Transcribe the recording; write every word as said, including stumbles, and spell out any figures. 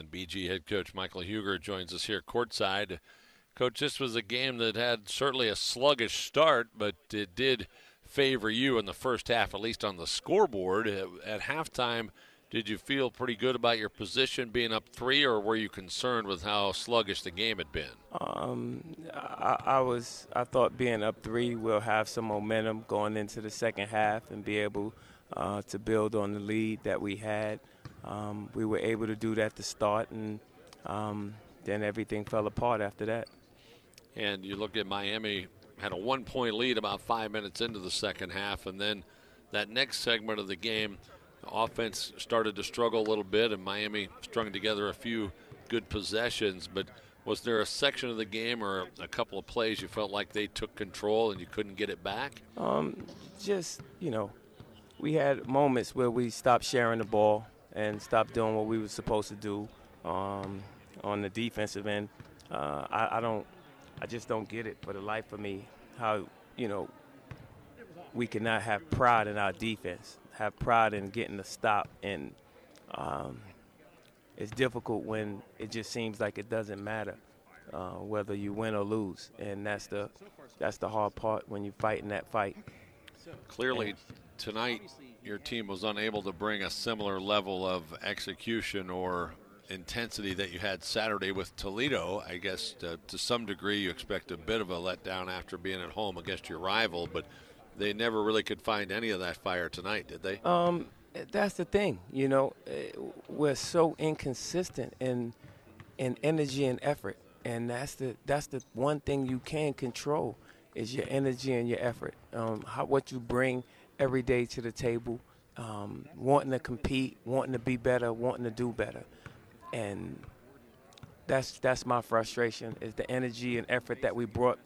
B G head coach Michael Huger joins us here courtside. Coach, this was a game that had certainly a sluggish start, but it did favor you in the first half, at least on the scoreboard. At halftime, did you feel pretty good about your position being up three, or were you concerned with how sluggish the game had been? Um, I, I was. I thought being up three, we'll have some momentum going into the second half and be able uh, to build on the lead that we had. Um, we were able to do that to start, and um, then everything fell apart after that. And you look at Miami, had a one-point lead about five minutes into the second half, and then that next segment of the game, the offense started to struggle a little bit, and Miami strung together a few good possessions. But was there a section of the game or a couple of plays you felt like they took control and you couldn't get it back? Um, just, you know, we had moments where we stopped sharing the ball and stopped doing what we were supposed to do um, on the defensive end. Uh, I, I don't, I just don't get it for the life of me how, you know, we cannot have pride in our defense, have pride in getting the stop, and um, it's difficult when it just seems like it doesn't matter uh, whether you win or lose, and that's the that's the hard part when you fight in that fight. Clearly, tonight your team was unable to bring a similar level of execution or intensity that you had Saturday with Toledo. I guess to, to some degree you expect a bit of a letdown after being at home against your rival, but they never really could find any of that fire tonight, did they? Um, that's the thing, you know, we're so inconsistent in in energy and effort, and that's the that's the one thing you can control is your energy and your effort. Um, how what you bring every day to the table, um, wanting to compete, wanting to be better, wanting to do better. And that's that's my frustration is the energy and effort that we brought